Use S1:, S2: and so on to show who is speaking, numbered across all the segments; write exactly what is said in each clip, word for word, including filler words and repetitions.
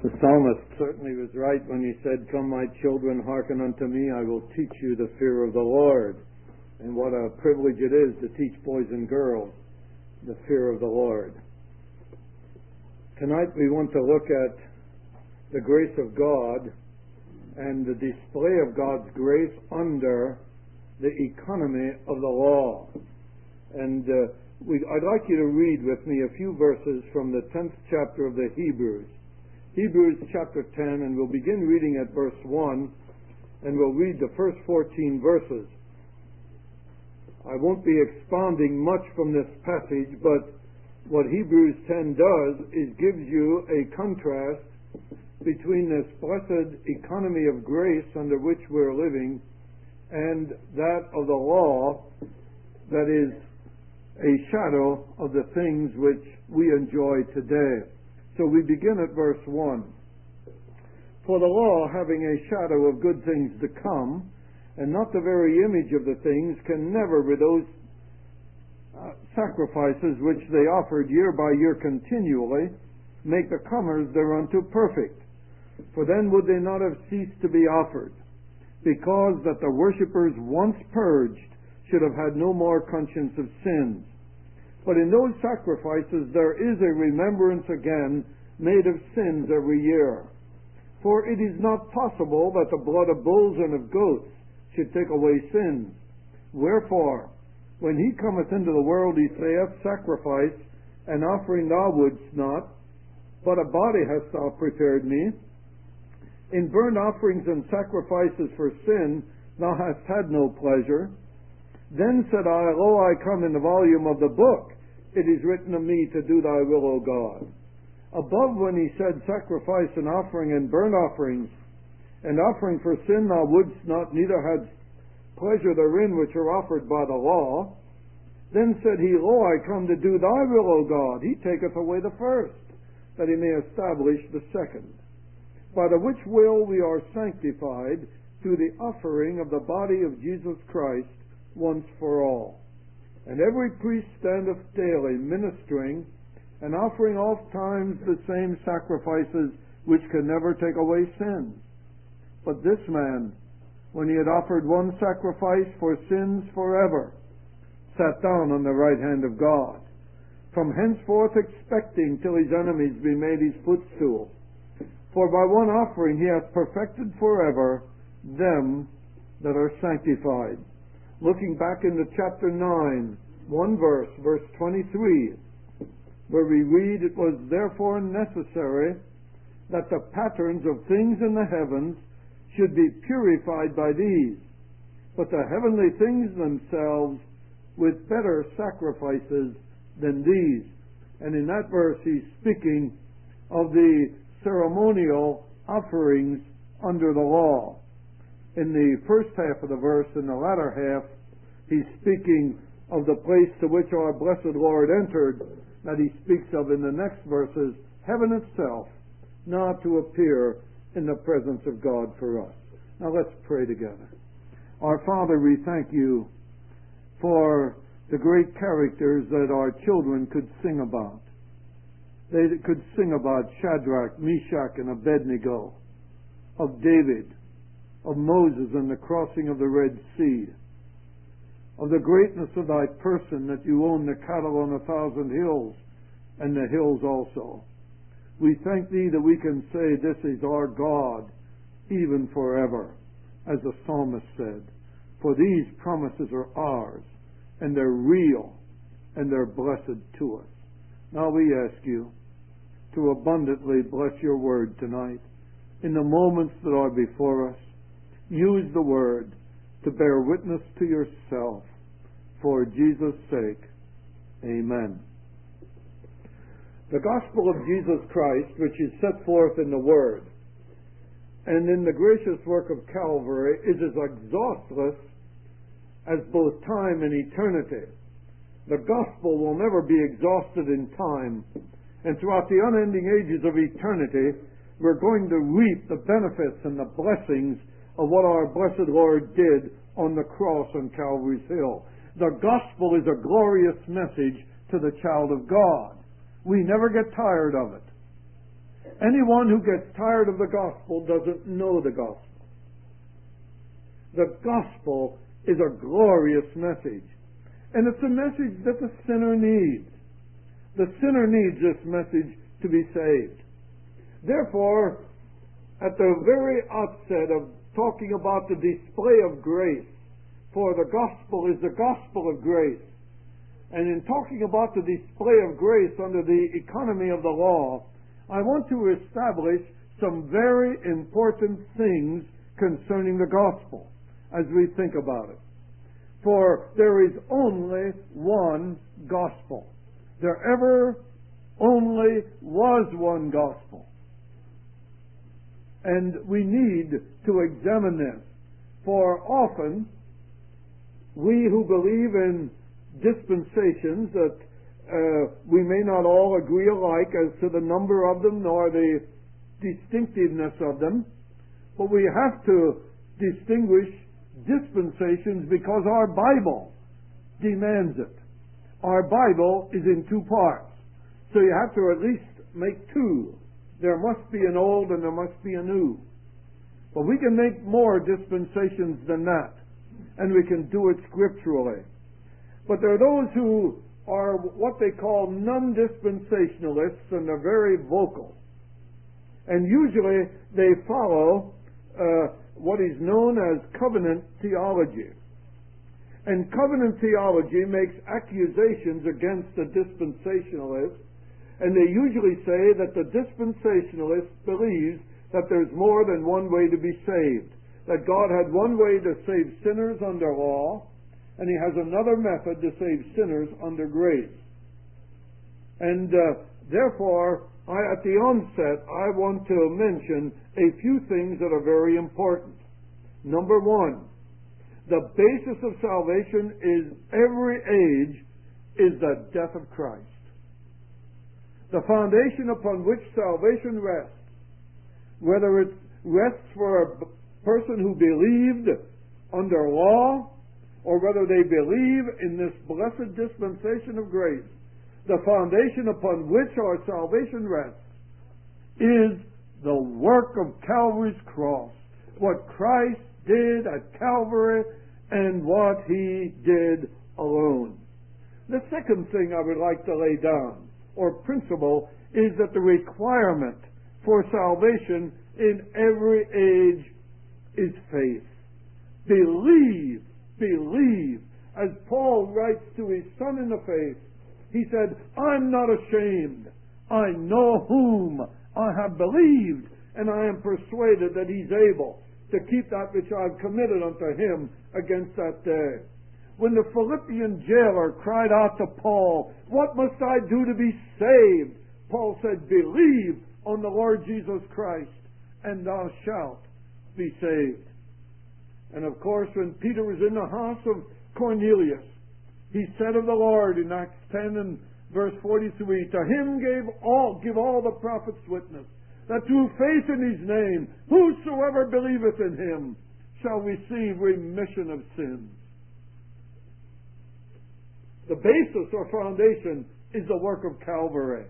S1: The psalmist certainly was right when he said, "Come, my children, hearken unto me, I will teach you the fear of the Lord." And what a privilege it is to teach boys and girls the fear of the Lord. Tonight we want to look at the grace of God and the display of God's grace under the economy of the law. And uh, we, I'd like you to read with me a few verses from the tenth chapter of the Hebrews. Hebrews chapter ten, and we'll begin reading at verse one, and we'll read the first fourteen verses. I won't be expounding much from this passage, but what Hebrews ten does is gives you a contrast between this blessed economy of grace under which we're living and that of the law that is a shadow of the things which we enjoy today. So we begin at verse one. For the law, having a shadow of good things to come, and not the very image of the things, can never, with those uh, sacrifices which they offered year by year continually, make the comers thereunto perfect. For then would they not have ceased to be offered, because that the worshippers once purged should have had no more conscience of sins. But in those sacrifices there is a remembrance again made of sins every year. For it is not possible that the blood of bulls and of goats should take away sins. Wherefore, when he cometh into the world, he saith, Sacrifice and offering thou wouldst not, but a body hast thou prepared me. In burnt offerings and sacrifices for sin thou hast had no pleasure. Then said I, Lo, I come in the volume of the book. It is written of me to do thy will, O God. Above, when he said, Sacrifice and offering and burnt offerings, and offering for sin thou wouldst not, neither hadst pleasure therein which are offered by the law. Then said he, Lo, I come to do thy will, O God. He taketh away the first, that he may establish the second. By the which will we are sanctified through the offering of the body of Jesus Christ once for all. And every priest standeth daily ministering and offering oft times the same sacrifices which can never take away sins. But this man, when he had offered one sacrifice for sins forever, sat down on the right hand of God, from henceforth expecting till his enemies be made his footstool. For by one offering he hath perfected forever them that are sanctified. Looking back into chapter nine, one verse, verse twenty-three, where we read, It was therefore necessary that the patterns of things in the heavens should be purified by these, but the heavenly things themselves with better sacrifices than these. And in that verse he's speaking of the ceremonial offerings under the law. In the first half of the verse, in the latter half, he's speaking of the place to which our blessed Lord entered, that he speaks of in the next verses, heaven itself, not to appear in the presence of God for us. Now let's pray together. Our Father, we thank you for the great characters that our children could sing about. They could sing about Shadrach, Meshach, and Abednego, of David, of Moses and the crossing of the Red Sea, of the greatness of thy person, that you own the cattle on a thousand hills, and the hills also. We thank thee that we can say, This is our God, even forever, as the psalmist said. For these promises are ours, and they're real, and they're blessed to us. Now we ask you to abundantly bless your word tonight. In the moments that are before us, use the word to bear witness to yourself. For Jesus' sake, amen. The gospel of Jesus Christ, which is set forth in the Word and in the gracious work of Calvary, is as exhaustless as both time and eternity. The gospel will never be exhausted in time, and throughout the unending ages of eternity, we're going to reap the benefits and the blessings of what our blessed Lord did on the cross on Calvary's Hill. The gospel is a glorious message to the child of God. We never get tired of it. Anyone who gets tired of the gospel doesn't know the gospel. The gospel is a glorious message. And it's a message that the sinner needs. The sinner needs this message to be saved. Therefore, at the very outset of talking about the display of grace, for the gospel is the gospel of grace, and in talking about the display of grace under the economy of the law, I want to establish some very important things concerning the gospel as we think about it. For there is only one gospel. There ever only was one gospel. And we need to examine this. For often, we who believe in dispensations that uh, we may not all agree alike as to the number of them nor the distinctiveness of them, but we have to distinguish dispensations because our Bible demands it. Our Bible is in two parts, so you have to at least make two. There must be an old and there must be a new. But we can make more dispensations than that, and we can do it scripturally. But there are those who are what they call non-dispensationalists, and they're very vocal. And usually they follow uh, what is known as covenant theology. And covenant theology makes accusations against the dispensationalists, and they usually say that the dispensationalist believes that there's more than one way to be saved, that God had one way to save sinners under law, and He has another method to save sinners under grace. And uh, therefore, I, at the onset, I want to mention a few things that are very important. Number one, the basis of salvation is every age is the death of Christ. The foundation upon which salvation rests, whether it rests for a person who believed under law, or whether they believe in this blessed dispensation of grace, the foundation upon which our salvation rests is the work of Calvary's cross, what Christ did at Calvary and what He did alone. The second thing I would like to lay down, or principle, is that the requirement for salvation in every age is faith. Believe, believe. As Paul writes to his son in the faith, he said, I'm not ashamed. I know whom I have believed, and I am persuaded that He's able to keep that which I've committed unto Him against that day. When the Philippian jailer cried out to Paul, what must I do to be saved? Paul said, believe on the Lord Jesus Christ, and thou shalt be saved. And of course, when Peter was in the house of Cornelius, he said of the Lord in Acts ten and verse forty-three, to Him gave all, give all the prophets witness, that through faith in His name, whosoever believeth in Him shall receive remission of sins. The basis or foundation is the work of Calvary.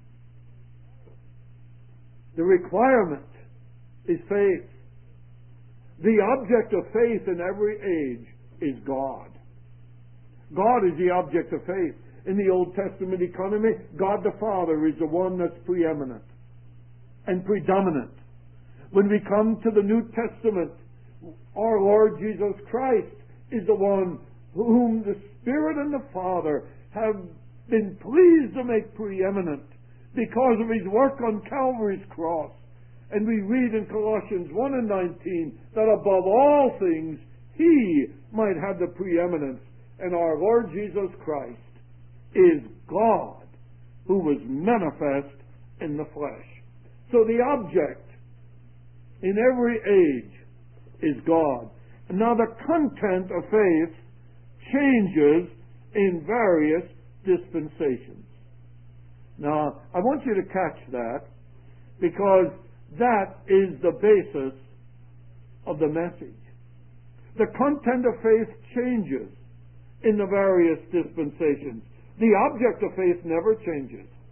S1: The requirement is faith. The object of faith in every age is God. God is the object of faith. In the Old Testament economy, God the Father is the one that's preeminent and predominant. When we come to the New Testament, our Lord Jesus Christ is the one whom the Spirit and the Father have been pleased to make preeminent because of His work on Calvary's cross. And we read in Colossians one and nineteen that above all things He might have the preeminence. And our Lord Jesus Christ is God who was manifest in the flesh. So the object in every age is God. Now the content of faith changes in various dispensations. Now I want you to catch that, because that is the basis of the message. The content of faith changes in the various dispensations. The object of faith never changes.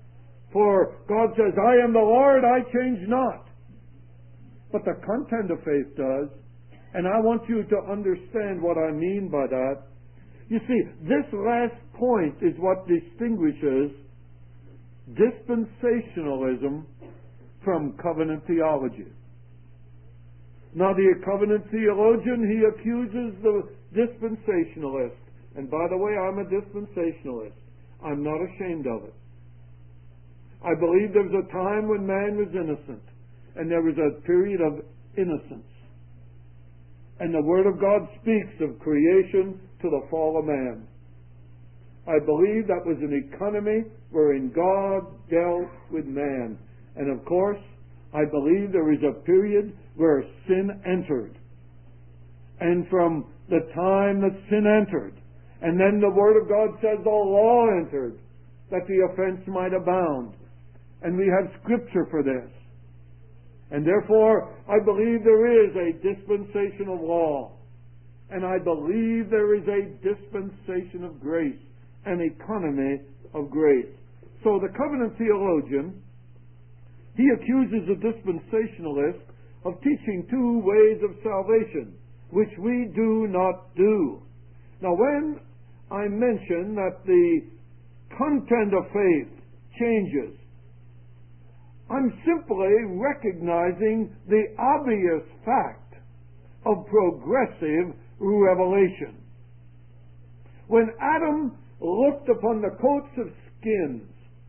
S1: For God says, I am the Lord, I change not. But the content of faith does. And I want you to understand what I mean by that. You see, this last point is what distinguishes dispensationalism from covenant theology. Now, the covenant theologian, he accuses the dispensationalist. And by the way, I'm a dispensationalist. I'm not ashamed of it. I believe there was a time when man was innocent, and there was a period of innocence. And the Word of God speaks of creation to the fall of man. I believe that was an economy wherein God dealt with man. And of course, I believe there is a period where sin entered. And from the time that sin entered, and then the Word of God says the law entered, that the offense might abound. And we have Scripture for this. And therefore, I believe there is a dispensation of law. And I believe there is a dispensation of grace, an economy of grace. So the covenant theologian, he accuses the dispensationalist of teaching two ways of salvation, which we do not do. Now, when I mention that the content of faith changes, I'm simply recognizing the obvious fact of progressive revelation. When Adam looked upon the coats of skins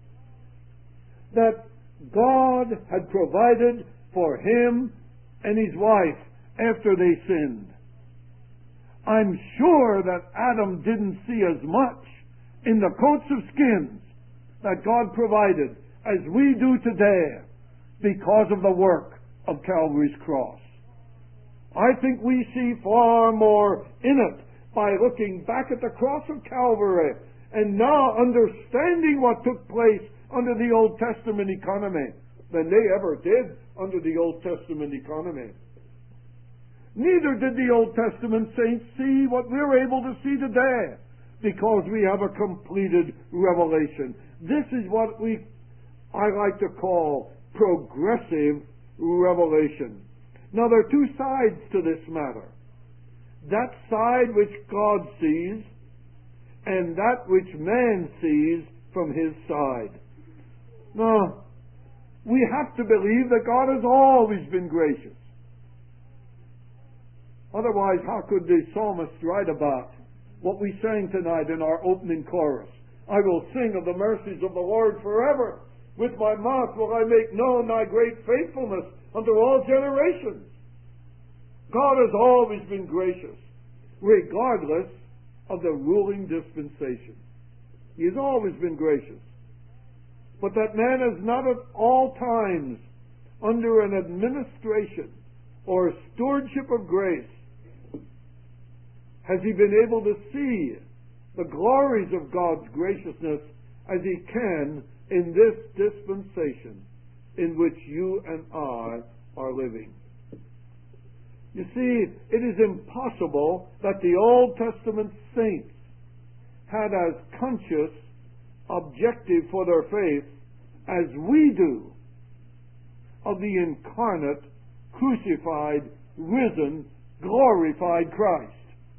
S1: that God had provided for him and his wife after they sinned, I'm sure that Adam didn't see as much in the coats of skins that God provided as we do today because of the work of Calvary's cross. I think we see far more in it by looking back at the cross of Calvary and now understanding what took place under the Old Testament economy than they ever did under the Old Testament economy. Neither did the Old Testament saints see what we're able to see today, because we have a completed revelation. This is what we, I like to call progressive revelation. Now, there are two sides to this matter. That side which God sees, and that which man sees from his side. Now, we have to believe that God has always been gracious. Otherwise, how could the psalmist write about what we sang tonight in our opening chorus? I will sing of the mercies of the Lord forever. With my mouth will I make known thy great faithfulness unto all generations. God has always been gracious, regardless of the ruling dispensation. He has always been gracious. But that man is not at all times under an administration or stewardship of grace has he been able to see the glories of God's graciousness as he can in this dispensation in which you and I are living. You see, it is impossible that the Old Testament saints had as conscious objective for their faith as we do of the incarnate, crucified, risen, glorified Christ.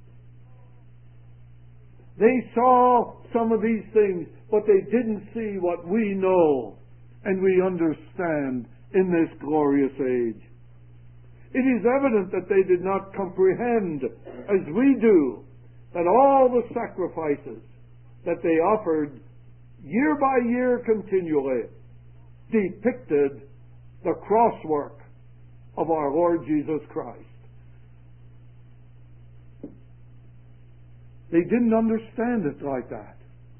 S1: They saw some of these things, but they didn't see what we know and we understand in this glorious age. It is evident that they did not comprehend, as we do, that all the sacrifices that they offered year by year continually depicted the crosswork of our Lord Jesus Christ. They didn't understand it like that.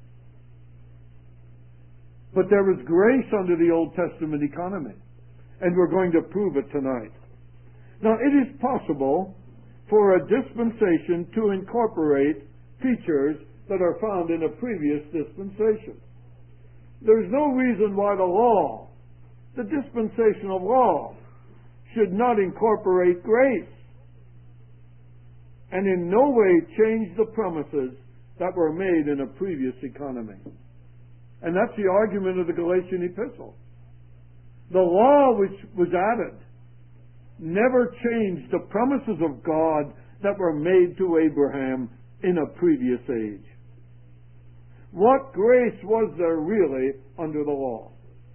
S1: But there was grace under the Old Testament economy, and we're going to prove it tonight. Now, it is possible for a dispensation to incorporate features that are found in a previous dispensation. There's no reason why the law, the dispensational law, should not incorporate grace and in no way change the promises that were made in a previous economy. And that's the argument of the Galatian epistle. The law which was added never changed the promises of God that were made to Abraham in a previous age. What grace was there really under the law?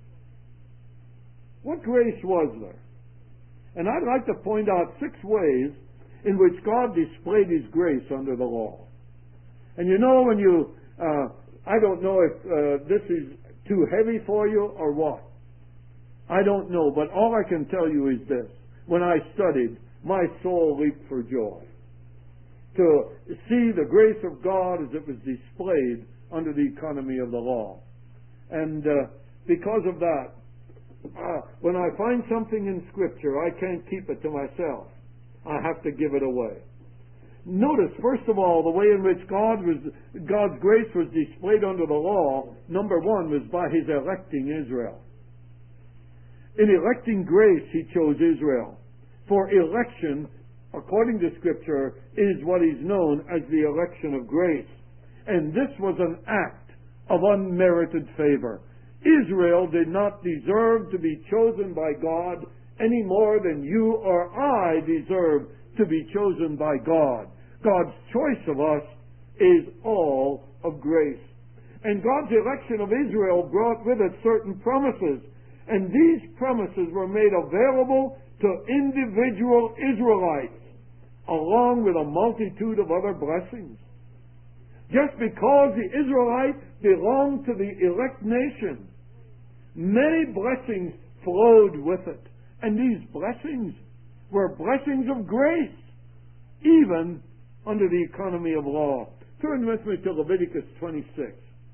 S1: What grace was there? And I'd like to point out six ways in which God displayed His grace under the law. And you know, when you, uh, I don't know if uh, this is too heavy for you or what. I don't know, but all I can tell you is this. When I studied, my soul leaped for joy to see the grace of God as it was displayed under the economy of the law. And uh, because of that, uh, when I find something in Scripture, I can't keep it to myself. I have to give it away. Notice, first of all, the way in which God was, God's grace was displayed under the law, number one, was by His electing Israel. In electing grace, He chose Israel. For election, according to Scripture, is what is known as the election of grace. And this was an act of unmerited favor. Israel did not deserve to be chosen by God any more than you or I deserve to be chosen by God. God's choice of us is all of grace. And God's election of Israel brought with it certain promises. And these promises were made available to individual Israelites, along with a multitude of other blessings. Just because the Israelites belonged to the elect nation, many blessings flowed with it. And these blessings were blessings of grace, even under the economy of law. Turn with me to Leviticus twenty-six.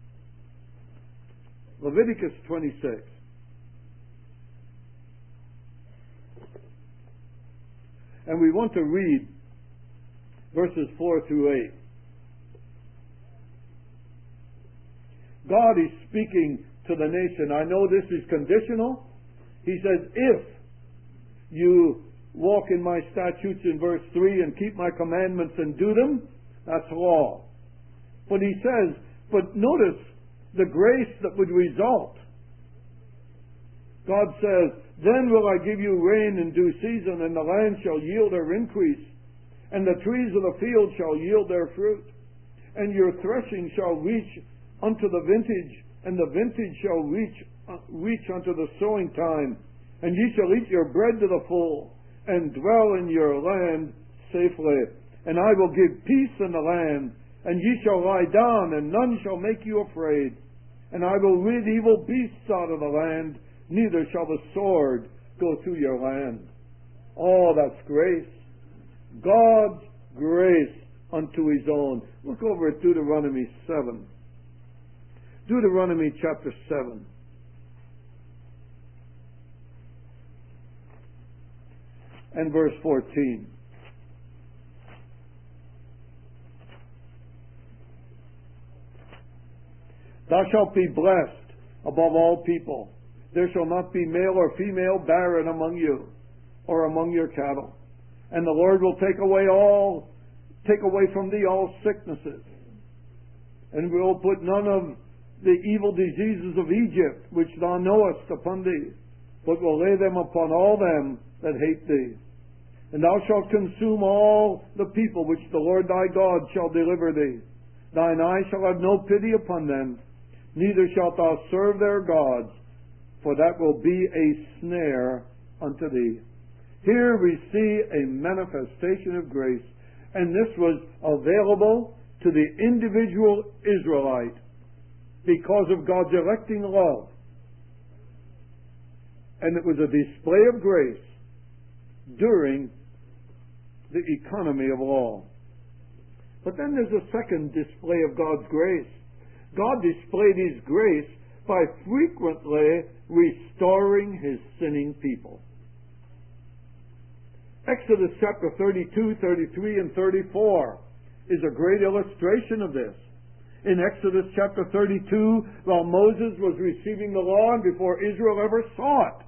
S1: Leviticus twenty-six. And we want to read verses four through eight. God is speaking to the nation. I know this is conditional. He says, if you walk in my statutes in verse three and keep my commandments and do them, that's law. But he says, but notice the grace that would result. God says, then will I give you rain in due season, and the land shall yield her increase, and the trees of the field shall yield their fruit, and your threshing shall reach unto the vintage, and the vintage shall reach uh, reach unto the sowing time, and ye shall eat your bread to the full, and dwell in your land safely. And I will give peace in the land, and ye shall lie down, and none shall make you afraid. And I will rid evil beasts out of the land, neither shall the sword go through your land. Oh, that's grace. God's grace unto His own. Look over at Deuteronomy seven. Deuteronomy chapter seven. And verse fourteen. Thou shalt be blessed above all people. There shall not be male or female barren among you, or among your cattle. And the Lord will take away all, take away from thee all sicknesses, and will put none of the evil diseases of Egypt, which thou knowest, upon thee, but will lay them upon all them that hate thee. And thou shalt consume all the people which the Lord thy God shall deliver thee. Thine eye shall have no pity upon them, neither shalt thou serve their gods, for that will be a snare unto thee. Here we see a manifestation of grace, and this was available to the individual Israelite because of God's electing love. And it was a display of grace during the economy of law. But then there's a second display of God's grace. God displayed His grace by frequently restoring His sinning people. Exodus chapter thirty-two, thirty-three, and thirty-four is a great illustration of this. In Exodus chapter thirty-two, while Moses was receiving the law and before Israel ever saw it,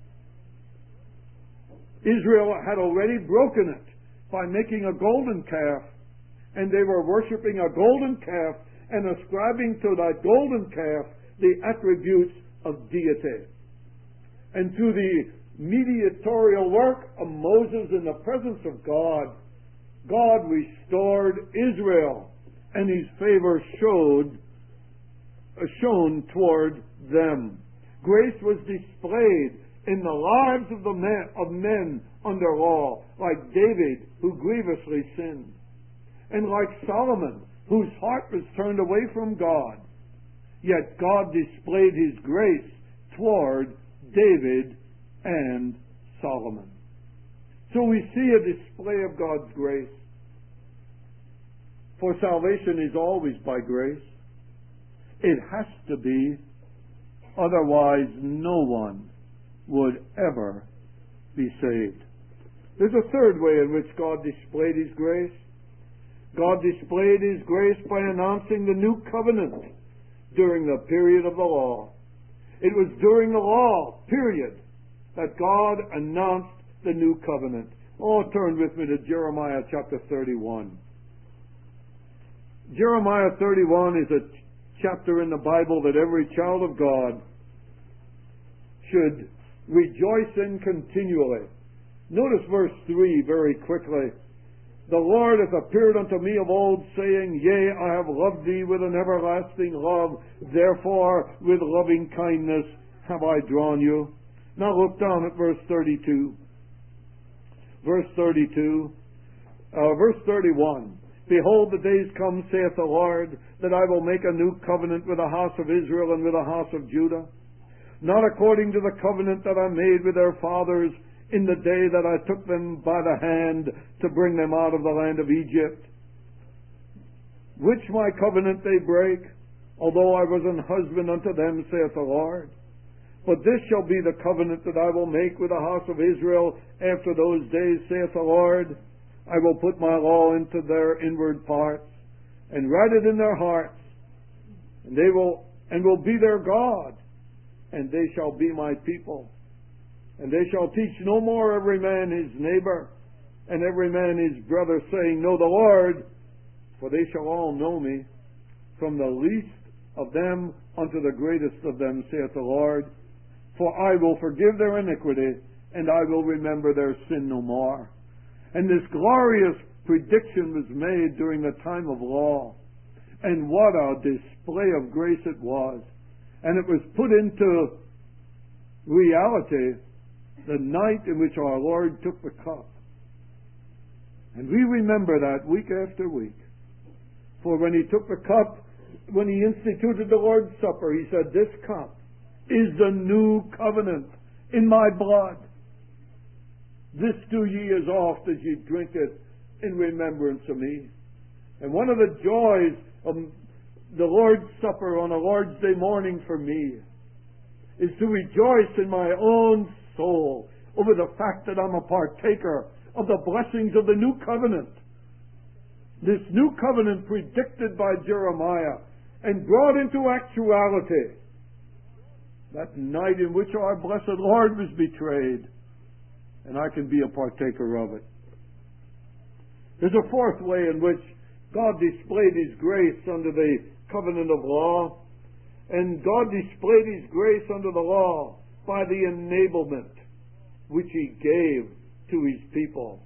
S1: Israel had already broken it by making a golden calf, and they were worshiping a golden calf and ascribing to that golden calf the attributes of deity. And through the mediatorial work of Moses in the presence of God, God restored Israel, and His favor showed, uh, shown toward them. Grace was displayed in the lives of the men, of men under law, like David, who grievously sinned, and like Solomon, whose heart was turned away from God. Yet God displayed His grace toward David and Solomon. So we see a display of God's grace. For salvation is always by grace. It has to be, otherwise no one would ever be saved. There's a third way in which God displayed His grace. God displayed His grace by announcing the new covenant during the period of the law. It was during the law, period, that God announced the new covenant. Oh, turn with me to Jeremiah chapter thirty-one. Jeremiah thirty-one is a chapter in the Bible that every child of God should rejoice in continually. Notice verse three very quickly. The Lord hath appeared unto me of old, saying, Yea, I have loved thee with an everlasting love, therefore with loving kindness have I drawn you. Now look down at verse thirty-two. Verse thirty-two, uh, verse thirty-one. Behold, the days come, saith the Lord, that I will make a new covenant with the house of Israel and with the house of Judah, not according to the covenant that I made with their fathers in the day that I took them by the hand to bring them out of the land of Egypt, which my covenant they break, although I was an husband unto them, saith the Lord. But this shall be the covenant that I will make with the house of Israel after those days, saith the Lord. I will put my law into their inward parts, and write it in their hearts, and they will and will be their God, and they shall be my people. And they shall teach no more every man his neighbor, and every man his brother, saying, Know the Lord, for they shall all know me, from the least of them unto the greatest of them, saith the Lord. For I will forgive their iniquity, and I will remember their sin no more. And this glorious prediction was made during the time of law. And what a display of grace it was. And it was put into reality the night in which our Lord took the cup. And we remember that week after week. For when He took the cup, when He instituted the Lord's Supper, He said, This cup is the new covenant in my blood. This do ye as oft as ye drink it in remembrance of me. And one of the joys of the Lord's Supper on a Lord's Day morning for me is to rejoice in my own soul over the fact that I'm a partaker of the blessings of the new covenant. This new covenant predicted by Jeremiah and brought into actuality that night in which our blessed Lord was betrayed, and I can be a partaker of it. There's a fourth way in which God displayed His grace under the covenant of law, and God displayed His grace under the law by the enablement which He gave to His people.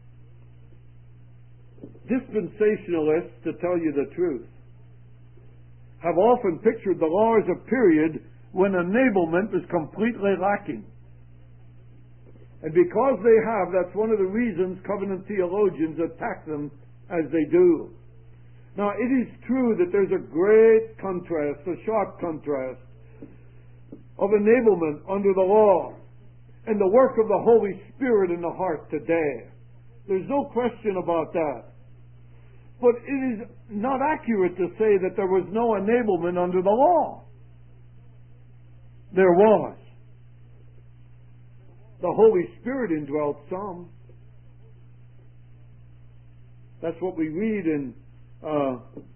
S1: Dispensationalists, to tell you the truth, have often pictured the law as a period when enablement is completely lacking. And because they have, that's one of the reasons covenant theologians attack them as they do. Now, it is true that there's a great contrast, a sharp contrast, of enablement under the law and the work of the Holy Spirit in the heart today. There's no question about that. But it is not accurate to say that there was no enablement under the law. There was. The Holy Spirit indwelt some. That's what we read in uh,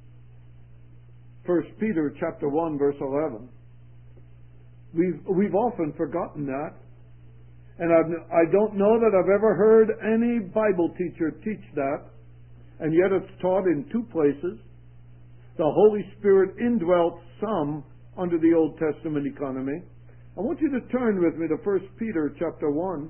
S1: First Peter chapter one, verse eleven. We've we've often forgotten that, and I've, I don't know that I've ever heard any Bible teacher teach that, and yet it's taught in two places. The Holy Spirit indwelt some under the Old Testament economy. I want you to turn with me to First Peter chapter one.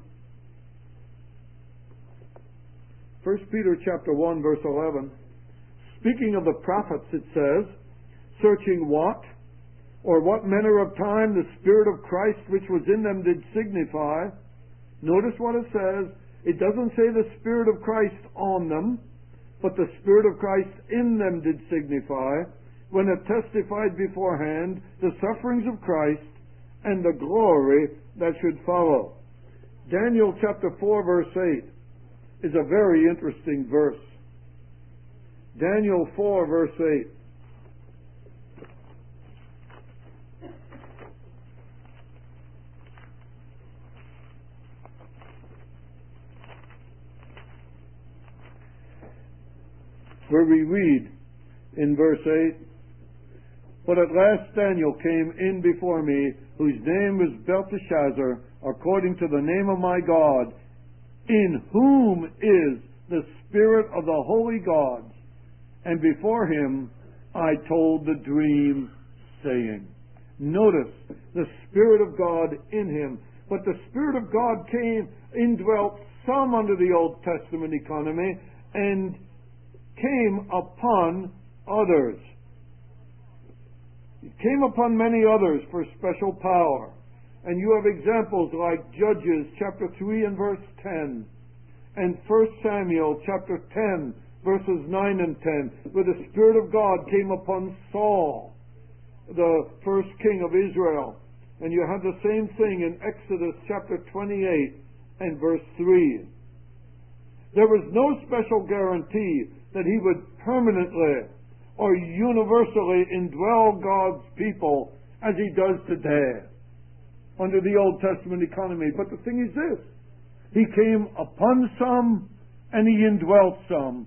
S1: First Peter chapter one, verse eleven. Speaking of the prophets, it says, searching what? Or what manner of time the Spirit of Christ which was in them did signify. Notice what it says. It doesn't say the Spirit of Christ on them, but the Spirit of Christ in them did signify, when it testified beforehand the sufferings of Christ and the glory that should follow. Daniel chapter four, verse eight is a very interesting verse. Daniel four, verse eight. Where we read in verse eight, but at last Daniel came in before me, whose name was Belteshazzar, according to the name of my God, in whom is the Spirit of the holy gods. And before him I told the dream, saying. Notice, the Spirit of God in him. But the Spirit of God came, indwelt some under the Old Testament economy, and came upon others. It came upon many others for special power. And you have examples like Judges chapter three and verse ten, and First Samuel chapter ten, verses nine and ten, where the Spirit of God came upon Saul, the first king of Israel. And you have the same thing in Exodus chapter twenty-eight and verse three. There was no special guarantee that he would permanently or universally indwell God's people as he does today under the Old Testament economy. But the thing is this: he came upon some and he indwelt some.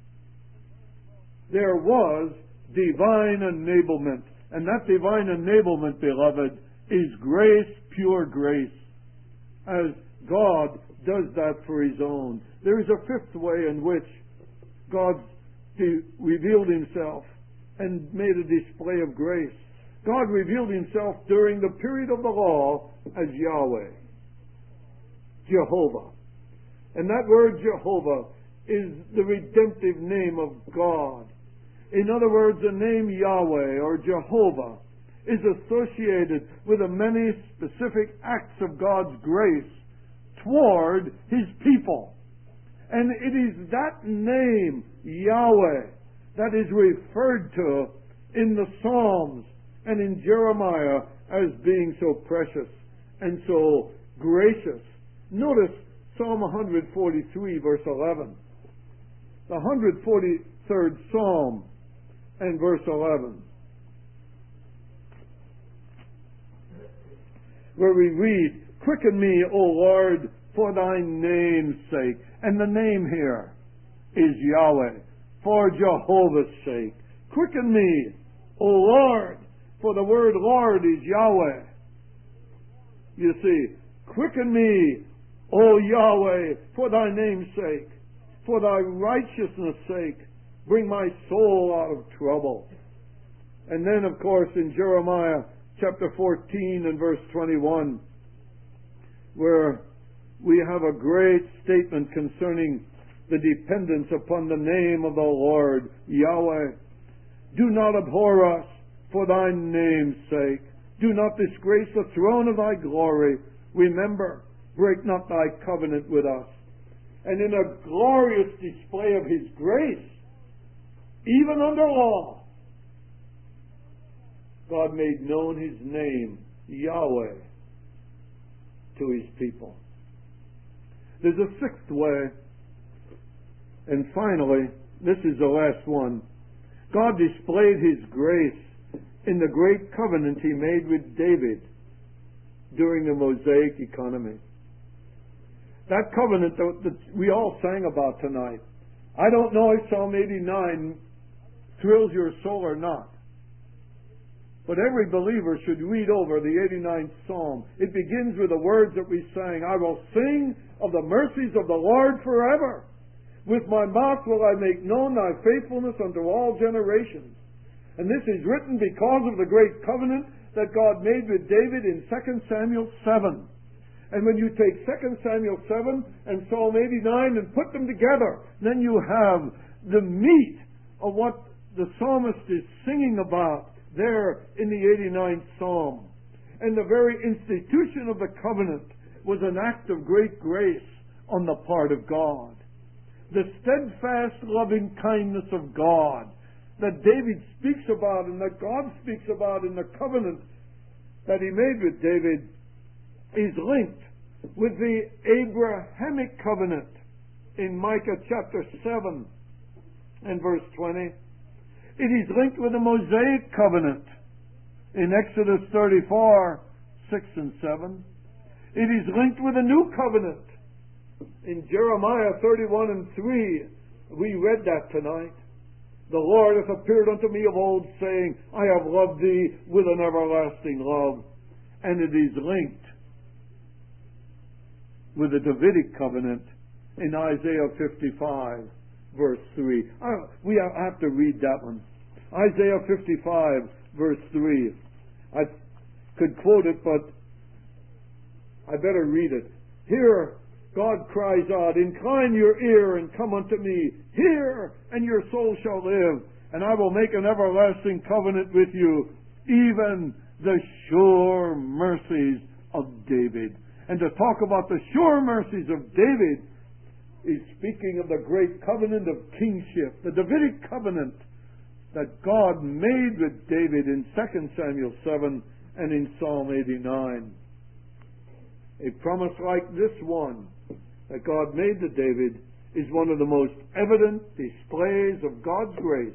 S1: There was divine enablement. And that divine enablement, beloved, is grace, pure grace, as God does that for his own. There is a fifth way in which God revealed himself and made a display of grace. God revealed himself during the period of the law as Yahweh, Jehovah. And that word Jehovah is the redemptive name of God. In other words, the name Yahweh or Jehovah is associated with the many specific acts of God's grace toward his people. And it is that name, Yahweh, that is referred to in the Psalms and in Jeremiah as being so precious and so gracious. Notice Psalm one forty-three, verse eleven. The one hundred forty-third Psalm and verse eleven, where we read, "Quicken me, O Lord, for thy name's sake." And the name here is Yahweh, for Jehovah's sake. Quicken me, O Lord, for the word Lord is Yahweh. You see, quicken me, O Yahweh, for thy name's sake, for thy righteousness' sake, bring my soul out of trouble. And then, of course, in Jeremiah chapter fourteen and verse twenty-one, where we have a great statement concerning the dependence upon the name of the Lord, Yahweh. Do not abhor us for thy name's sake. Do not disgrace the throne of thy glory. Remember, break not thy covenant with us. And in a glorious display of his grace, even under law, God made known his name, Yahweh, to his people. There's a sixth way, and finally, this is the last one. God displayed his grace in the great covenant he made with David during the Mosaic economy. That covenant that we all sang about tonight. I don't know if Psalm eighty-nine thrills your soul or not, but every believer should read over the eighty-ninth Psalm. It begins with the words that we sang, "I will sing of the mercies of the Lord forever. With my mouth will I make known thy faithfulness unto all generations." And this is written because of the great covenant that God made with David in Second Samuel seven. And when you take Second Samuel seven and Psalm eighty-nine and put them together, then you have the meat of what the psalmist is singing about there in the eighty-ninth Psalm. And the very institution of the covenant was an act of great grace on the part of God. The steadfast loving kindness of God that David speaks about and that God speaks about in the covenant that he made with David is linked with the Abrahamic covenant in Micah chapter seven and verse twenty. It is linked with the Mosaic covenant in Exodus thirty-four, six and seven. It is linked with a new covenant in Jeremiah thirty-one and three. We read that tonight. The Lord hath appeared unto me of old, saying, I have loved thee with an everlasting love. And it is linked with the Davidic covenant in Isaiah fifty-five, verse three. I, we have to read that one. Isaiah fifty-five, verse three. I could quote it, but I better read it. Here God cries out, incline your ear and come unto me. Hear, and your soul shall live, and I will make an everlasting covenant with you, even the sure mercies of David. And to talk about the sure mercies of David is speaking of the great covenant of kingship, the Davidic covenant that God made with David in Second Samuel seven and in Psalm eighty-nine. A promise like this one that God made to David is one of the most evident displays of God's grace.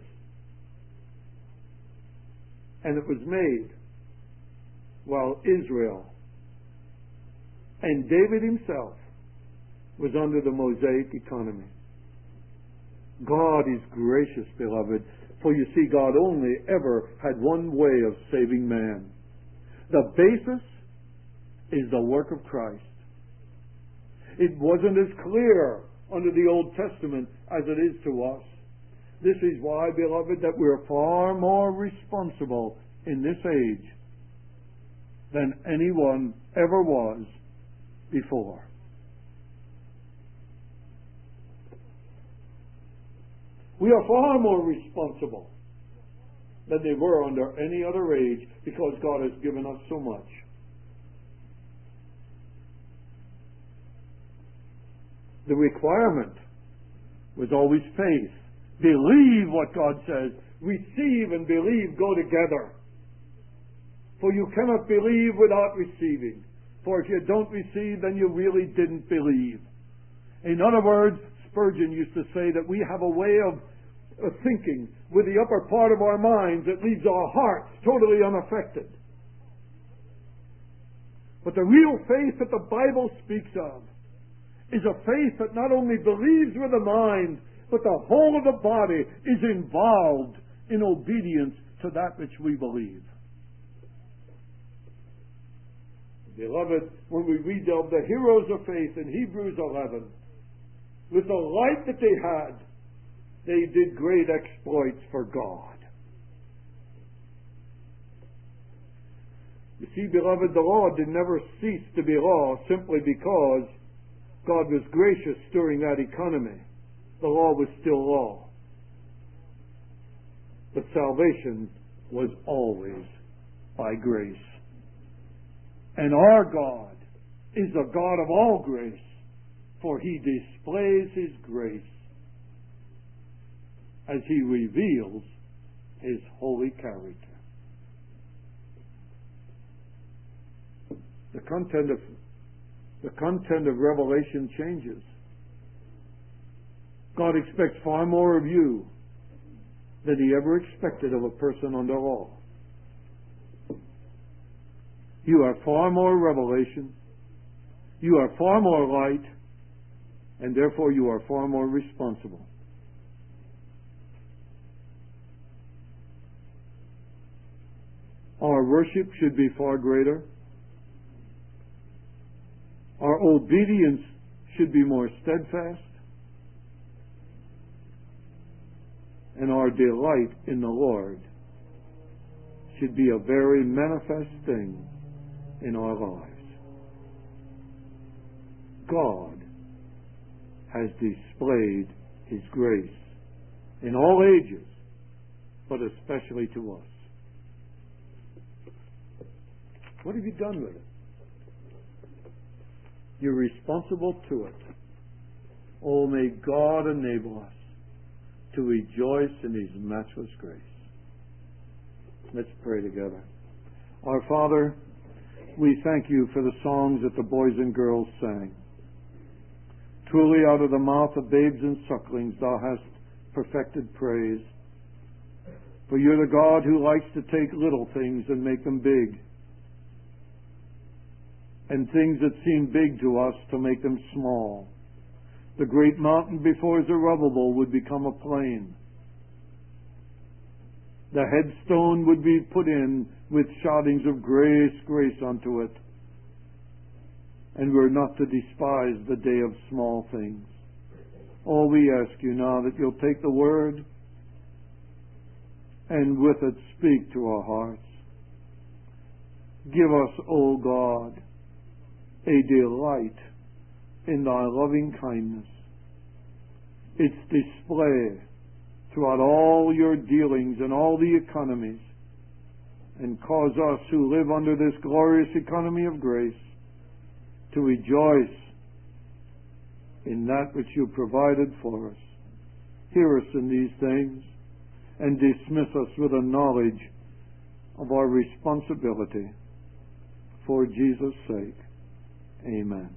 S1: And it was made while Israel and David himself was under the Mosaic economy. God is gracious, beloved, for you see, God only ever had one way of saving man. The basis is the work of Christ. It wasn't as clear under the Old Testament as it is to us. This is why, beloved, that we're far more responsible in this age than anyone ever was before. We are far more responsible than they were under any other age because God has given us so much. The requirement was always faith. Believe what God says. Receive and believe go together. For you cannot believe without receiving. For if you don't receive, then you really didn't believe. In other words, Spurgeon used to say that we have a way of, of thinking with the upper part of our minds that leaves our hearts totally unaffected. But the real faith that the Bible speaks of is a faith that not only believes with the mind, but the whole of the body is involved in obedience to that which we believe. Beloved, when we read of the heroes of faith in Hebrews eleven, with the light that they had, they did great exploits for God. You see, beloved, the law did never cease to be law simply because God was gracious during that economy. The law was still law. But salvation was always by grace. And our God is the God of all grace, for He displays His grace as He reveals His holy character. The content of the content of Revelation changes. God expects far more of you than He ever expected of a person under law. You are far more revelation. You are far more light. And therefore you are far more responsible. Our worship should be far greater. Our obedience should be more steadfast. And our delight in the Lord should be a very manifest thing in our lives. God has displayed His grace in all ages, but especially to us. What have you done with it? You're responsible to it. Oh, may God enable us to rejoice in His matchless grace. Let's pray together. Our Father, we thank You for the songs that the boys and girls sang. Truly out of the mouth of babes and sucklings Thou hast perfected praise. For You're the God who likes to take little things and make them big, and things that seem big to us to make them small. The great mountain before Zerubbabel would become a plain. The headstone would be put in with shoutings of grace, grace unto it. And we're not to despise the day of small things. Oh, we ask You now that You'll take the word and with it speak to our hearts. Give us, O God, a delight in Thy loving kindness, its display throughout all Your dealings and all the economies, and cause us who live under this glorious economy of grace to rejoice in that which You provided for us. Hear us in these things and dismiss us with a knowledge of our responsibility. For Jesus' sake, amen.